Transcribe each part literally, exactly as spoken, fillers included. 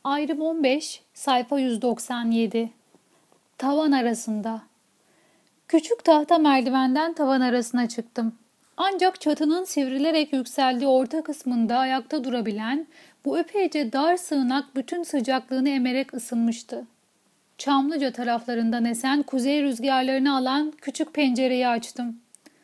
Ayrım on beş, sayfa yüz doksan yedi. Tavan arasında. Küçük tahta merdivenden tavan arasına çıktım. Ancak çatının sivrilerek yükseldiği orta kısmında ayakta durabilen bu epeyce dar sığınak bütün sıcaklığını emerek ısınmıştı. Çamlıca taraflarından esen kuzey rüzgarlarını alan küçük pencereyi açtım.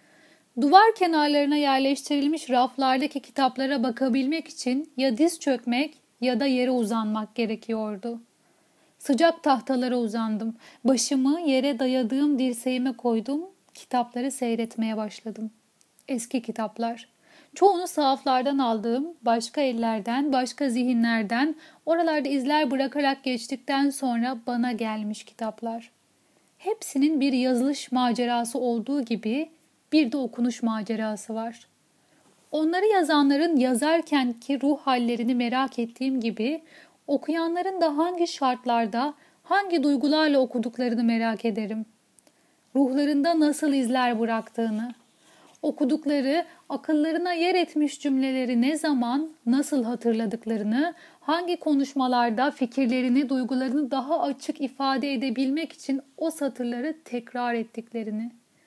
Duvar kenarlarına yerleştirilmiş raflardaki kitaplara bakabilmek için ya diz çökmek ya da yere uzanmak gerekiyordu. Sıcak tahtalara uzandım. Başımı yere dayadığım dirseğime koydum. Kitapları seyretmeye başladım. Eski kitaplar. Çoğunu sahaflardan aldığım, başka ellerden, başka zihinlerden, oralarda izler bırakarak geçtikten sonra bana gelmiş kitaplar. Hepsinin bir yazılış macerası olduğu gibi bir de okunuş macerası var. Onları yazanların yazarkenki ruh hallerini merak ettiğim gibi okuyanların da hangi şartlarda, hangi duygularla okuduklarını merak ederim. Ruhlarında nasıl izler bıraktığını, okudukları, akıllarına yer etmiş cümleleri ne zaman, nasıl hatırladıklarını, hangi konuşmalarda fikirlerini, duygularını daha açık ifade edebilmek için o satırları tekrar ettiklerini.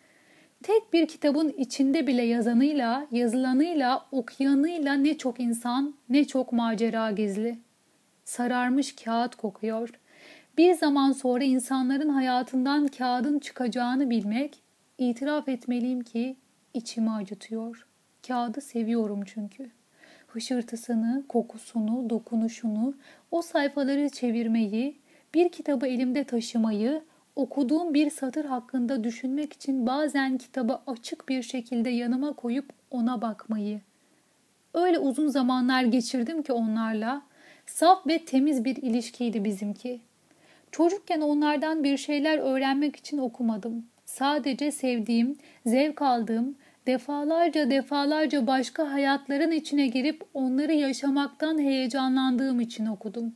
Tek bir kitabın içinde bile yazanıyla, yazılanıyla, okuyanıyla ne çok insan, ne çok macera gizli. Sararmış kağıt kokuyor. Bir zaman sonra insanların hayatından kağıdın çıkacağını bilmek, itiraf etmeliyim ki içimi acıtıyor. Kağıdı seviyorum çünkü. Hışırtısını, kokusunu, dokunuşunu, o sayfaları çevirmeyi, bir kitabı elimde taşımayı, okuduğum bir satır hakkında düşünmek için bazen kitabı açık bir şekilde yanıma koyup ona bakmayı. Öyle uzun zamanlar geçirdim ki onlarla, saf ve temiz bir ilişkiydi bizimki. Çocukken onlardan bir şeyler öğrenmek için okumadım. Sadece sevdiğim, zevk aldığım, defalarca defalarca başka hayatların içine girip onları yaşamaktan heyecanlandığım için okudum.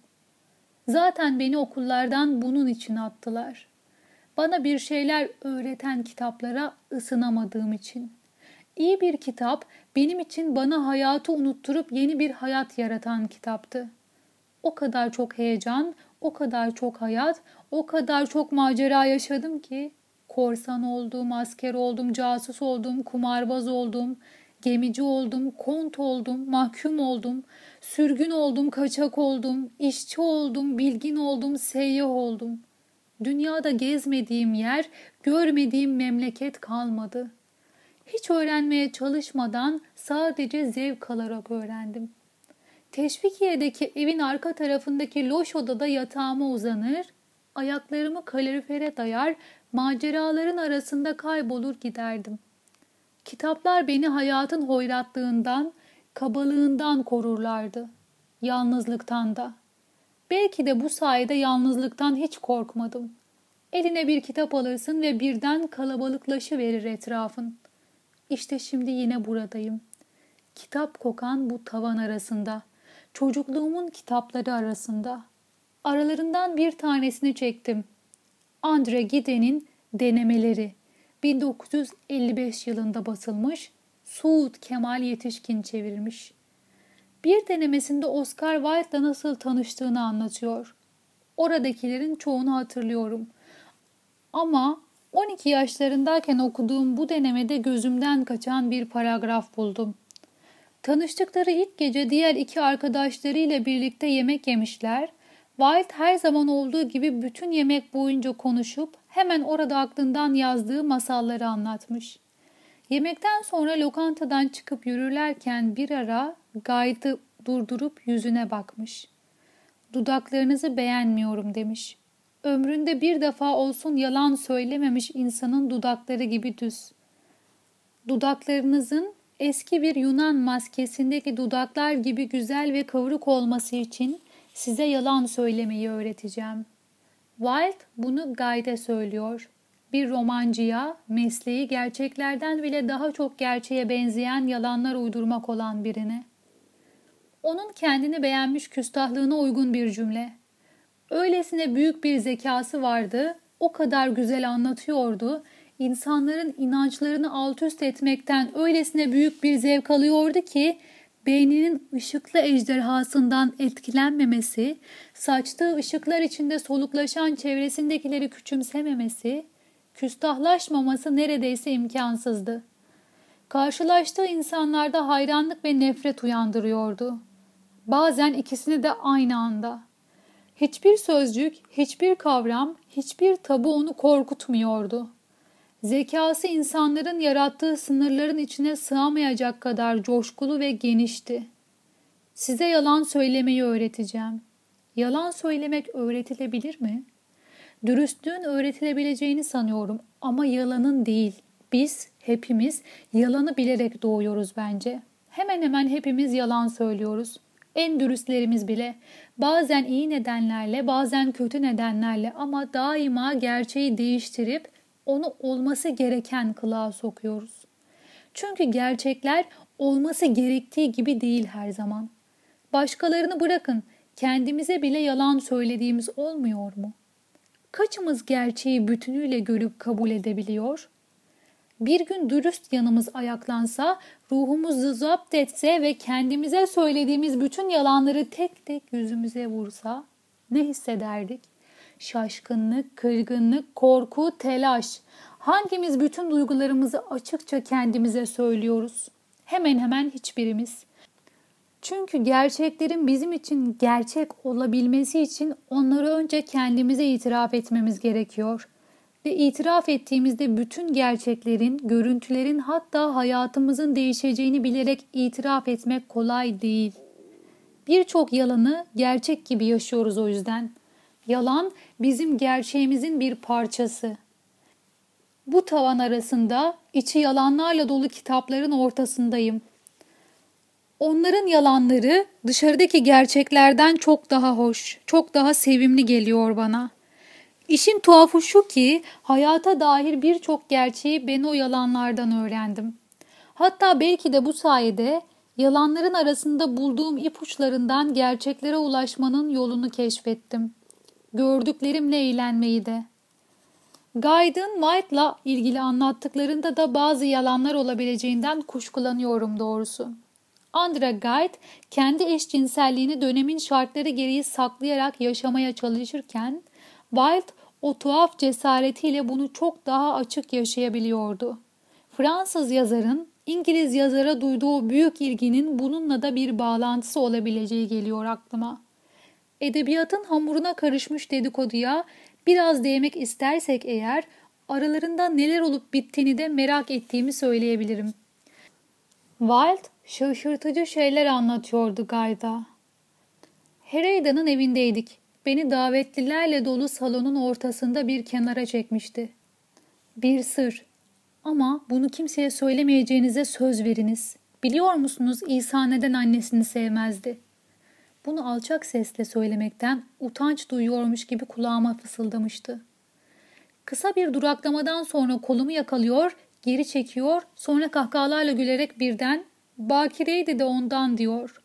Zaten beni okullardan bunun için attılar. Bana bir şeyler öğreten kitaplara ısınamadığım için. İyi bir kitap benim için bana hayatı unutturup yeni bir hayat yaratan kitaptı. O kadar çok heyecan, o kadar çok hayat, o kadar çok macera yaşadım ki korsan oldum, asker oldum, casus oldum, kumarbaz oldum, gemici oldum, kont oldum, mahkum oldum, sürgün oldum, kaçak oldum, işçi oldum, bilgin oldum, seyyah oldum. Dünyada gezmediğim yer, görmediğim memleket kalmadı. Hiç öğrenmeye çalışmadan sadece zevk alarak öğrendim. Teşvikiye'deki evin arka tarafındaki loş odada yatağıma uzanır, ayaklarımı kalorifere dayar, maceraların arasında kaybolur giderdim. Kitaplar beni hayatın hoyratlığından, kabalığından korurlardı. Yalnızlıktan da. Belki de bu sayede yalnızlıktan hiç korkmadım. Eline bir kitap alırsın ve birden kalabalıklaşıverir etrafın. İşte şimdi yine buradayım. Kitap kokan bu tavan arasında. Çocukluğumun kitapları arasında. Aralarından bir tanesini çektim. Andre Gide'nin Denemeleri. bin dokuz yüz elli beş yılında basılmış. Suud Kemal Yetişkin çevirmiş. Bir denemesinde Oscar Wilde'la nasıl tanıştığını anlatıyor. Oradakilerin çoğunu hatırlıyorum. Ama on iki yaşlarındayken okuduğum bu denemede gözümden kaçan bir paragraf buldum. Tanıştıkları ilk gece diğer iki arkadaşlarıyla birlikte yemek yemişler. Wilde her zaman olduğu gibi bütün yemek boyunca konuşup hemen orada aklından yazdığı masalları anlatmış. Yemekten sonra lokantadan çıkıp yürürlerken bir ara Guy'ı durdurup yüzüne bakmış. "Dudaklarınızı beğenmiyorum," demiş. Ömründe bir defa olsun yalan söylememiş insanın dudakları gibi düz. Dudaklarınızın eski bir Yunan maskesindeki dudaklar gibi güzel ve kıvrık olması için size yalan söylemeyi öğreteceğim. Wilde bunu Guy'de söylüyor. Bir romancıya, mesleği gerçeklerden bile daha çok gerçeğe benzeyen yalanlar uydurmak olan birine. Onun kendini beğenmiş küstahlığına uygun bir cümle. Öylesine büyük bir zekası vardı, o kadar güzel anlatıyordu, insanların inançlarını alt üst etmekten öylesine büyük bir zevk alıyordu ki beyninin ışıklı ejderhasından etkilenmemesi, saçtığı ışıklar içinde soluklaşan çevresindekileri küçümsememesi, küstahlaşmaması neredeyse imkansızdı. Karşılaştığı insanlarda hayranlık ve nefret uyandırıyordu. Bazen ikisini de aynı anda. Hiçbir sözcük, hiçbir kavram, hiçbir tabu onu korkutmuyordu. Zekası insanların yarattığı sınırların içine sığamayacak kadar coşkulu ve genişti. Size yalan söylemeyi öğreteceğim. Yalan söylemek öğretilebilir mi? Dürüstlüğün öğretilebileceğini sanıyorum ama yalanın değil. Biz hepimiz yalanı bilerek doğuyoruz bence. Hemen hemen hepimiz yalan söylüyoruz. En dürüstlerimiz bile. Bazen iyi nedenlerle, bazen kötü nedenlerle ama daima gerçeği değiştirip onu olması gereken kılığa sokuyoruz. Çünkü gerçekler olması gerektiği gibi değil her zaman. Başkalarını bırakın, kendimize bile yalan söylediğimiz olmuyor mu? Kaçımız gerçeği bütünüyle görüp kabul edebiliyor? Bir gün dürüst yanımız ayaklansa, ruhumuzu zapt etse ve kendimize söylediğimiz bütün yalanları tek tek yüzümüze vursa ne hissederdik? Şaşkınlık, kırgınlık, korku, telaş. Hangimiz bütün duygularımızı açıkça kendimize söylüyoruz? Hemen hemen hiçbirimiz. Çünkü gerçeklerin bizim için gerçek olabilmesi için onları önce kendimize itiraf etmemiz gerekiyor. Ve itiraf ettiğimizde bütün gerçeklerin, görüntülerin hatta hayatımızın değişeceğini bilerek itiraf etmek kolay değil. Birçok yalanı gerçek gibi yaşıyoruz o yüzden. Yalan bizim gerçeğimizin bir parçası. Bu tavan arasında içi yalanlarla dolu kitapların ortasındayım. Onların yalanları dışarıdaki gerçeklerden çok daha hoş, çok daha sevimli geliyor bana. İşin tuhafı şu ki hayata dair birçok gerçeği ben o yalanlardan öğrendim. Hatta belki de bu sayede yalanların arasında bulduğum ipuçlarından gerçeklere ulaşmanın yolunu keşfettim. Gördüklerimle eğlenmeyi de. Guy'ın White'la ilgili anlattıklarında da bazı yalanlar olabileceğinden kuşkulanıyorum doğrusu. Andra Guide kendi eşcinselliğini dönemin şartları gereği saklayarak yaşamaya çalışırken Wilde o tuhaf cesaretiyle bunu çok daha açık yaşayabiliyordu. Fransız yazarın İngiliz yazara duyduğu büyük ilginin bununla da bir bağlantısı olabileceği geliyor aklıma. Edebiyatın hamuruna karışmış dedikoduya biraz değmek istersek eğer aralarında neler olup bittiğini de merak ettiğimi söyleyebilirim. Wilde şaşırtıcı şeyler anlatıyordu Guy'da. Hereyda'nın evindeydik. Beni davetlilerle dolu salonun ortasında bir kenara çekmişti. Bir sır. Ama bunu kimseye söylemeyeceğinize söz veriniz. Biliyor musunuz İsa neden annesini sevmezdi? Bunu alçak sesle söylemekten utanç duyuyormuş gibi kulağıma fısıldamıştı. Kısa bir duraklamadan sonra kolumu yakalıyor, geri çekiyor, sonra kahkahalarla gülerek birden "Bakireydi de ondan" diyor.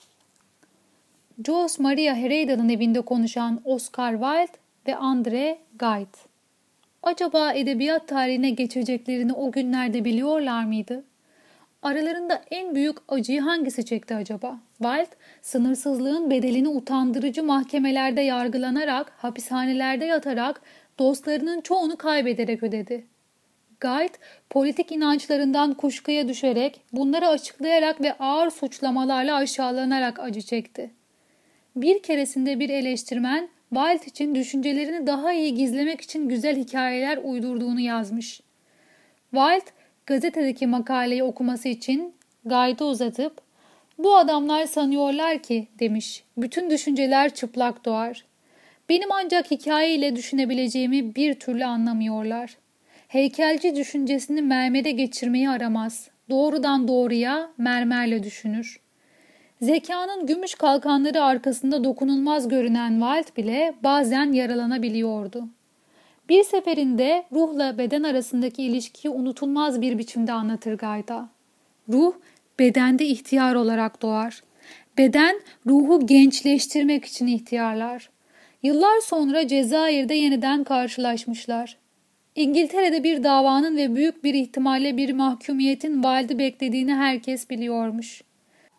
Jose Maria Hereyda'nın evinde konuşan Oscar Wilde ve Andre Gide. Acaba edebiyat tarihine geçeceklerini o günlerde biliyorlar mıydı? Aralarında en büyük acıyı hangisi çekti acaba? Wilde, sınırsızlığın bedelini utandırıcı mahkemelerde yargılanarak, hapishanelerde yatarak, dostlarının çoğunu kaybederek ödedi. Guide, politik inançlarından kuşkuya düşerek, bunları açıklayarak ve ağır suçlamalarla aşağılanarak acı çekti. Bir keresinde bir eleştirmen, Wilde için düşüncelerini daha iyi gizlemek için güzel hikayeler uydurduğunu yazmış. Wilde, gazetedeki makaleyi okuması için Guide'ı uzatıp, "Bu adamlar sanıyorlar ki," demiş, "bütün düşünceler çıplak doğar. Benim ancak hikayeyle düşünebileceğimi bir türlü anlamıyorlar. Heykelci düşüncesini mermere geçirmeyi aramaz. Doğrudan doğruya mermerle düşünür." Zekanın gümüş kalkanları arkasında dokunulmaz görünen Wilde bile bazen yaralanabiliyordu. Bir seferinde ruhla beden arasındaki ilişkiyi unutulmaz bir biçimde anlatır Guy'da. Ruh, bedende ihtiyar olarak doğar. Beden, ruhu gençleştirmek için ihtiyarlar. Yıllar sonra Cezayir'de yeniden karşılaşmışlar. İngiltere'de bir davanın ve büyük bir ihtimalle bir mahkumiyetin Wilde'ı beklediğini herkes biliyormuş.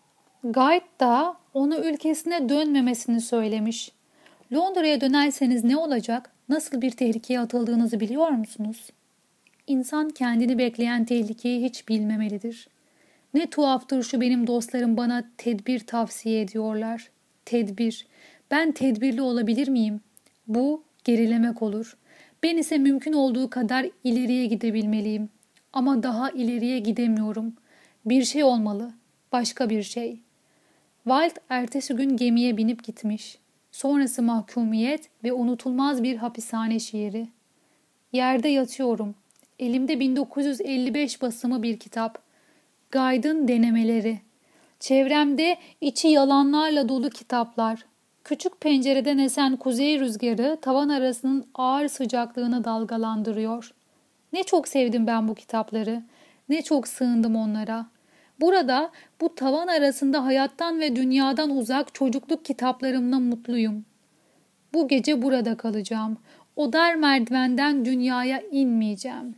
Guide da ona ülkesine dönmemesini söylemiş. Londra'ya dönerseniz ne olacak? Nasıl bir tehlikeye atıldığınızı biliyor musunuz? İnsan kendini bekleyen tehlikeyi hiç bilmemelidir. Ne tuhaftır şu, benim dostlarım bana tedbir tavsiye ediyorlar. Tedbir. Ben tedbirli olabilir miyim? Bu gerilemek olur. Ben ise mümkün olduğu kadar ileriye gidebilmeliyim. Ama daha ileriye gidemiyorum. Bir şey olmalı. Başka bir şey. Wilde ertesi gün gemiye binip gitmiş. Sonrası mahkumiyet ve unutulmaz bir hapishane şiiri. Yerde yatıyorum. Elimde bin dokuz yüz elli beş basımı bir kitap. Guide'ın denemeleri. Çevremde içi yalanlarla dolu kitaplar. Küçük pencereden esen kuzey rüzgarı tavan arasının ağır sıcaklığını dalgalandırıyor. Ne çok sevdim ben bu kitapları. Ne çok sığındım onlara. Burada bu tavan arasında hayattan ve dünyadan uzak çocukluk kitaplarımla mutluyum. Bu gece burada kalacağım. O dar merdivenden dünyaya inmeyeceğim.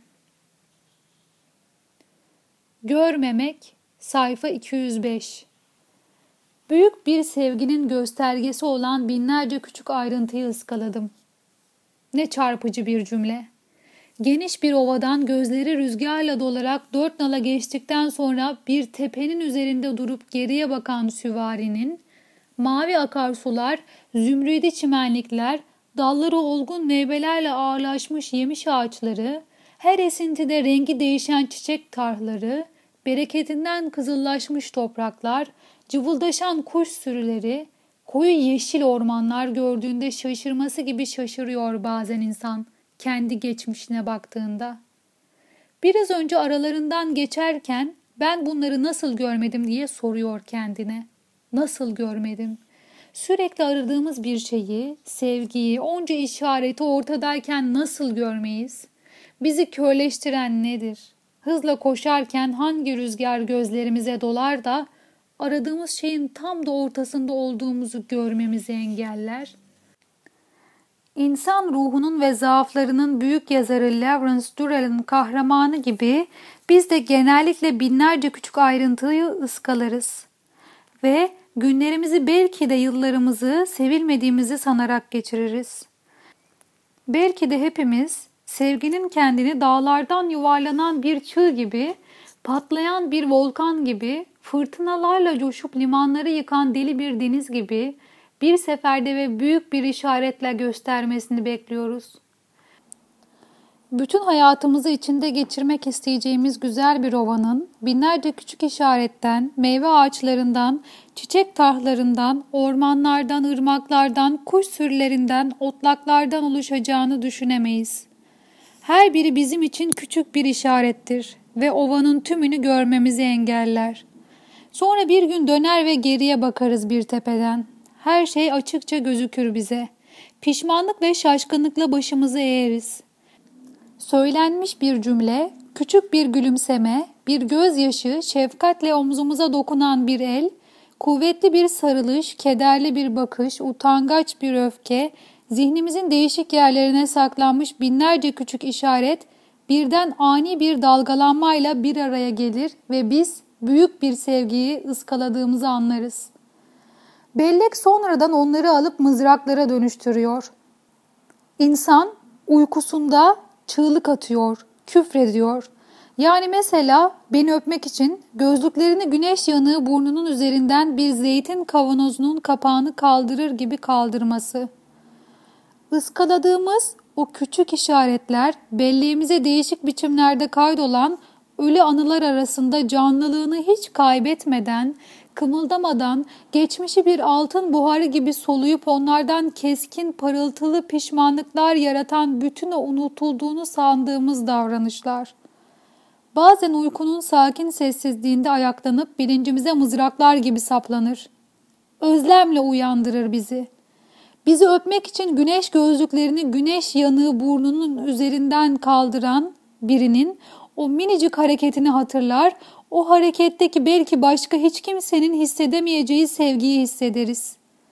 Görmemek, sayfa iki yüz beş. Büyük bir sevginin göstergesi olan binlerce küçük ayrıntıyı ıskaladım. Ne çarpıcı bir cümle. Geniş bir ovadan gözleri rüzgarla dolarak dört nala geçtikten sonra bir tepenin üzerinde durup geriye bakan süvarinin, mavi akarsular, zümrüdi çimenlikler, dalları olgun meyvelerle ağırlaşmış yemiş ağaçları, her esintide rengi değişen çiçek tarhları, bereketinden kızıllaşmış topraklar, cıvıldaşan kuş sürüleri, koyu yeşil ormanlar gördüğünde şaşırması gibi şaşırıyor bazen insan kendi geçmişine baktığında. Biraz önce aralarından geçerken ben bunları nasıl görmedim diye soruyor kendine. Nasıl görmedim? Sürekli aradığımız bir şeyi, sevgiyi, onca işareti ortadayken nasıl görmeyiz? Bizi körleştiren nedir? Hızla koşarken hangi rüzgar gözlerimize dolar da aradığımız şeyin tam da ortasında olduğumuzu görmemizi engeller? İnsan ruhunun ve zaaflarının büyük yazarı Lawrence Durrell'in kahramanı gibi biz de genellikle binlerce küçük ayrıntıyı ıskalarız. Ve günlerimizi belki de yıllarımızı sevilmediğimizi sanarak geçiririz. Belki de hepimiz sevginin kendini dağlardan yuvarlanan bir çığ gibi, patlayan bir volkan gibi, fırtınalarla coşup limanları yıkan deli bir deniz gibi bir seferde ve büyük bir işaretle göstermesini bekliyoruz. Bütün hayatımızı içinde geçirmek isteyeceğimiz güzel bir ovanın binlerce küçük işaretten, meyve ağaçlarından, çiçek tarhlarından, ormanlardan, ırmaklardan, kuş sürülerinden, otlaklardan oluşacağını düşünemeyiz. Her biri bizim için küçük bir işarettir ve ovanın tümünü görmemizi engeller. Sonra bir gün döner ve geriye bakarız bir tepeden. Her şey açıkça gözükür bize. Pişmanlık ve şaşkınlıkla başımızı eğeriz. Söylenmiş bir cümle, küçük bir gülümseme, bir gözyaşı, şefkatle omzumuza dokunan bir el, kuvvetli bir sarılış, kederli bir bakış, utangaç bir öfke, zihnimizin değişik yerlerine saklanmış binlerce küçük işaret birden ani bir dalgalanmayla bir araya gelir ve biz büyük bir sevgiyi ıskaladığımızı anlarız. Bellek sonradan onları alıp mızraklara dönüştürüyor. İnsan uykusunda çığlık atıyor, küfrediyor. Yani mesela beni öpmek için gözlüklerini güneş yanığı burnunun üzerinden bir zeytin kavanozunun kapağını kaldırır gibi kaldırması. Iskaladığımız o küçük işaretler belleğimize değişik biçimlerde kaydolan ölü anılar arasında canlılığını hiç kaybetmeden, kımıldamadan, geçmişi bir altın buharı gibi soluyup onlardan keskin parıltılı pişmanlıklar yaratan bütün o unutulduğunu sandığımız davranışlar. Bazen uykunun sakin sessizliğinde ayaklanıp bilincimize mızraklar gibi saplanır. Özlemle uyandırır bizi. Bizi öpmek için güneş gözlüklerini güneş yanığı burnunun üzerinden kaldıran birinin o minicik hareketini hatırlar, o hareketteki belki başka hiç kimsenin hissedemeyeceği sevgiyi hissederiz.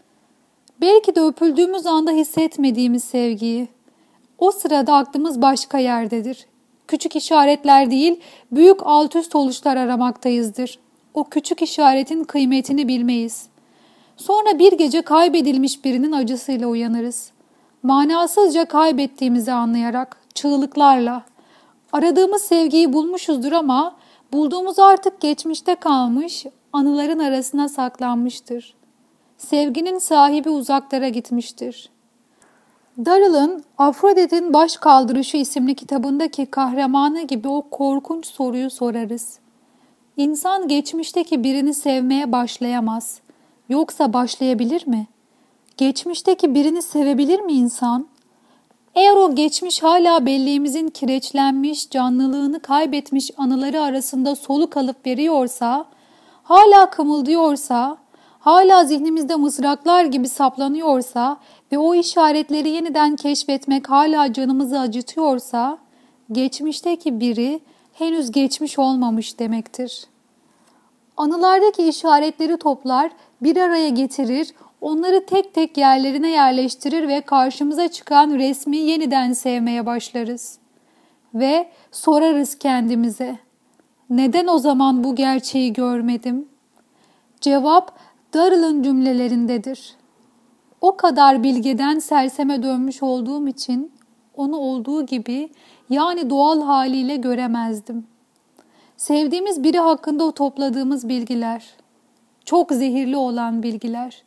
Belki de öpüldüğümüz anda hissetmediğimiz sevgiyi. O sırada aklımız başka yerdedir. Küçük işaretler değil, büyük alt üst oluşlar aramaktayızdır. o küçük işaretin kıymetini bilmeyiz. Sonra bir gece kaybedilmiş birinin acısıyla uyanırız. Manasızca kaybettiğimizi anlayarak, çığlıklarla. Aradığımız sevgiyi bulmuşuzdur ama bulduğumuz artık geçmişte kalmış, anıların arasına saklanmıştır. Sevginin sahibi uzaklara gitmiştir. Daryl'ın Afrodit'in Baş Kaldırışı isimli kitabındaki kahramanı gibi o korkunç soruyu sorarız. İnsan geçmişteki birini sevmeye başlayamaz. Yoksa başlayabilir mi? Geçmişteki birini sevebilir mi insan? Eğer o geçmiş hala belleğimizin kireçlenmiş, canlılığını kaybetmiş anıları arasında soluk alıp veriyorsa, hala kımıldıyorsa, hala zihnimizde mızraklar gibi saplanıyorsa ve o işaretleri yeniden keşfetmek hala canımızı acıtıyorsa, geçmişteki biri henüz geçmiş olmamış demektir. Anılardaki işaretleri toplar, bir araya getirir, onları tek tek yerlerine yerleştirir ve karşımıza çıkan resmi yeniden sevmeye başlarız. Ve sorarız kendimize, neden o zaman bu gerçeği görmedim? Cevap Daryl'ın cümlelerindedir. O kadar bilgeden serseme dönmüş olduğum için onu olduğu gibi, yani doğal haliyle göremezdim. Sevdiğimiz biri hakkında topladığımız bilgiler, çok zehirli olan bilgiler.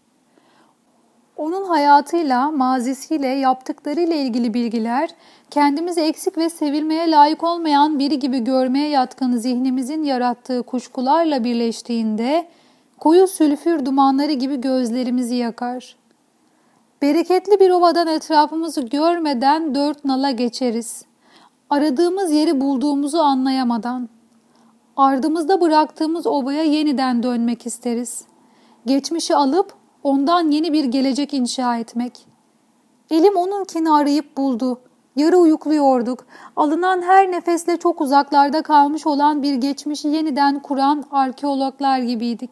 Onun hayatıyla, mazisiyle, yaptıklarıyla ilgili bilgiler, kendimizi eksik ve sevilmeye layık olmayan biri gibi görmeye yatkın zihnimizin yarattığı kuşkularla birleştiğinde, koyu sülfür dumanları gibi gözlerimizi yakar. Bereketli bir ovadan etrafımızı görmeden dört nala geçeriz. Aradığımız yeri bulduğumuzu anlayamadan. Ardımızda bıraktığımız ovaya yeniden dönmek isteriz. Geçmişi alıp ondan yeni bir gelecek inşa etmek. Elim onunkini arayıp buldu. Yarı uyukluyorduk. Alınan her nefesle çok uzaklarda kalmış olan bir geçmişi yeniden kuran arkeologlar gibiydik.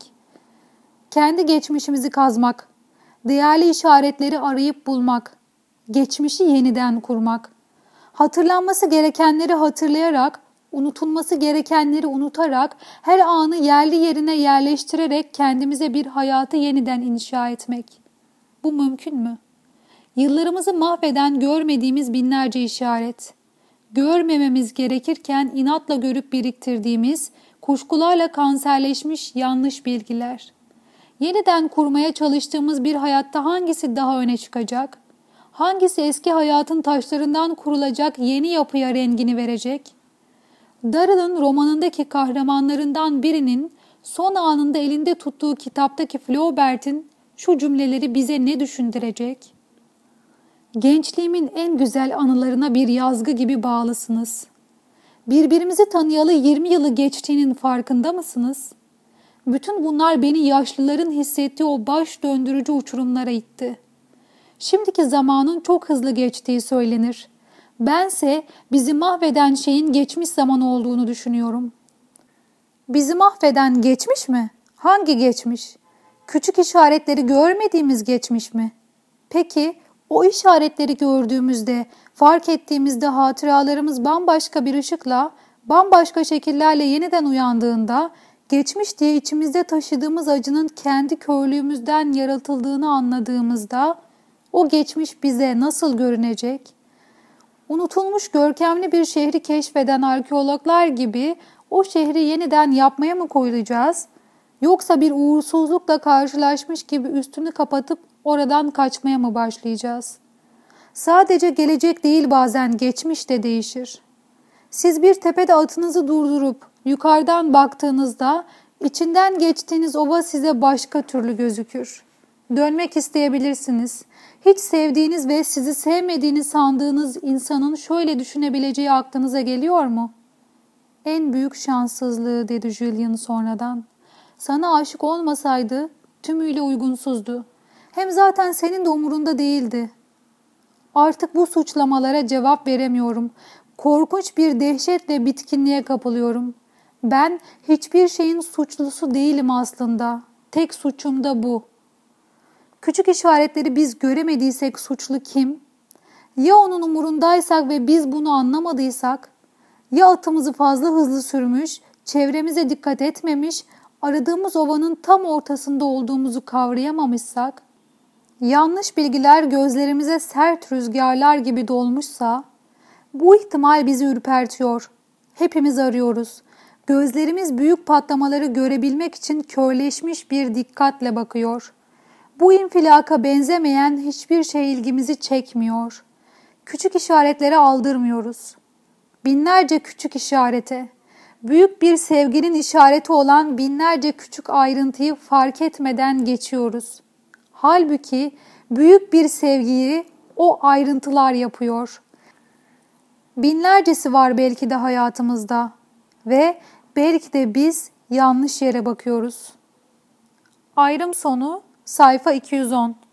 Kendi geçmişimizi kazmak, değerli işaretleri arayıp bulmak, geçmişi yeniden kurmak, hatırlanması gerekenleri hatırlayarak, unutulması gerekenleri unutarak, her anı yerli yerine yerleştirerek kendimize bir hayatı yeniden inşa etmek. Bu mümkün mü? Yıllarımızı mahveden görmediğimiz binlerce işaret, görmememiz gerekirken inatla görüp biriktirdiğimiz, kuşkularla kanserleşmiş yanlış bilgiler. Yeniden kurmaya çalıştığımız bir hayatta hangisi daha öne çıkacak? Hangisi eski hayatın taşlarından kurulacak yeni yapıya rengini verecek? Daryl'ın romanındaki kahramanlarından birinin son anında elinde tuttuğu kitaptaki Flaubert'in şu cümleleri bize ne düşündürecek? Gençliğimin en güzel anılarına bir yazgı gibi bağlısınız. Birbirimizi tanıyalı yirmi yılı geçtiğinin farkında mısınız? Bütün bunlar beni yaşlıların hissettiği o baş döndürücü uçurumlara itti. Şimdiki zamanın çok hızlı geçtiği söylenir. Bense bizi mahveden şeyin geçmiş zaman olduğunu düşünüyorum. Bizi mahveden geçmiş mi? Hangi geçmiş? Küçük işaretleri görmediğimiz geçmiş mi? Peki o işaretleri gördüğümüzde, fark ettiğimizde hatıralarımız bambaşka bir ışıkla, bambaşka şekillerle yeniden uyandığında, geçmiş diye içimizde taşıdığımız acının kendi körlüğümüzden yaratıldığını anladığımızda, o geçmiş bize nasıl görünecek? Unutulmuş görkemli bir şehri keşfeden arkeologlar gibi o şehri yeniden yapmaya mı koyulacağız? Yoksa bir uğursuzlukla karşılaşmış gibi üstünü kapatıp oradan kaçmaya mı başlayacağız? Sadece gelecek değil, bazen geçmiş de değişir. Siz bir tepede atınızı durdurup yukarıdan baktığınızda içinden geçtiğiniz ova size başka türlü gözükür. Dönmek isteyebilirsiniz. Hiç sevdiğiniz ve sizi sevmediğini sandığınız insanın şöyle düşünebileceği aklınıza geliyor mu? En büyük şanssızlığı, dedi Julian sonradan. Sana aşık olmasaydı tümüyle uygunsuzdu. Hem zaten senin de umurunda değildi. Artık bu suçlamalara cevap veremiyorum. Korkunç bir dehşetle bitkinliğe kapılıyorum. Ben hiçbir şeyin suçlusu değilim aslında. Tek suçum da bu. Küçük işaretleri biz göremediysek suçlu kim? Ya onun umurundaysak ve biz bunu anlamadıysak? Ya atımızı fazla hızlı sürmüş, çevremize dikkat etmemiş, aradığımız ovanın tam ortasında olduğumuzu kavrayamamışsak, yanlış bilgiler gözlerimize sert rüzgarlar gibi dolmuşsa, bu ihtimal bizi ürpertiyor. Hepimiz arıyoruz. Gözlerimiz büyük patlamaları görebilmek için körleşmiş bir dikkatle bakıyor. Bu infilaka benzemeyen hiçbir şey ilgimizi çekmiyor. Küçük işaretlere aldırmıyoruz. Binlerce küçük işarete, büyük bir sevginin işareti olan binlerce küçük ayrıntıyı fark etmeden geçiyoruz. Halbuki büyük bir sevgiyi o ayrıntılar yapıyor. Binlercesi var belki de hayatımızda ve belki de biz yanlış yere bakıyoruz. Ayrım sonu sayfa iki yüz on.